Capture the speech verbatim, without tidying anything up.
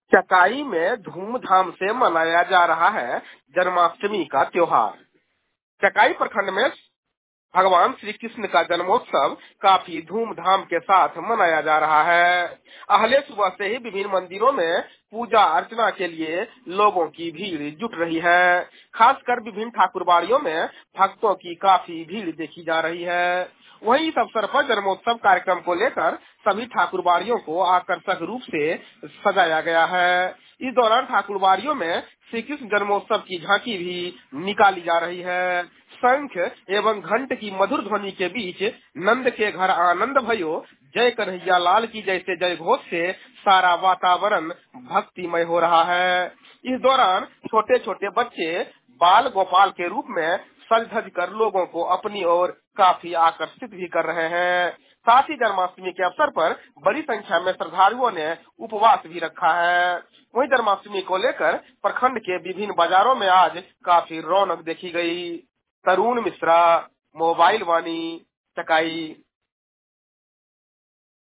चकाई में धूमधाम से मनाया जा रहा है जन्माष्टमी का त्योहार। चकाई प्रखंड में भगवान श्री कृष्ण का जन्मोत्सव काफी धूमधाम के साथ मनाया जा रहा है। अहले सुबह से ही विभिन्न मंदिरों में पूजा अर्चना के लिए लोगों की भीड़ जुट रही है। खासकर विभिन्न ठाकुरबाड़ियों में भक्तों की काफी भीड़ देखी जा रही है। वहीं इस अवसर पर जन्मोत्सव कार्यक्रम को लेकर सभी ठाकुरबाड़ियों को आकर्षक रूप से सजाया गया है। इस दौरान ठाकुरबाड़ियों में श्री कृष्ण जन्मोत्सव की झांकी भी निकाली जा रही है। शंख एवं घंट की मधुर ध्वनि के बीच नंद के घर आनंद भयो, जय कन्हैया लाल की जैसे जय घोष से सारा वातावरण भक्तिमय हो रहा है। इस दौरान छोटे छोटे बच्चे बाल गोपाल के रूप में सज धज कर लोगों को अपनी ओर काफी आकर्षित भी कर रहे हैं। साथ ही जन्माष्टमी के अवसर पर बड़ी संख्या में श्रद्धालुओं ने उपवास भी रखा है। वहीं जन्माष्टमी को लेकर प्रखंड के विभिन्न बाजारों में आज काफी रौनक देखी गई। तरुण मिश्रा, मोबाइल वाणी, चकाई।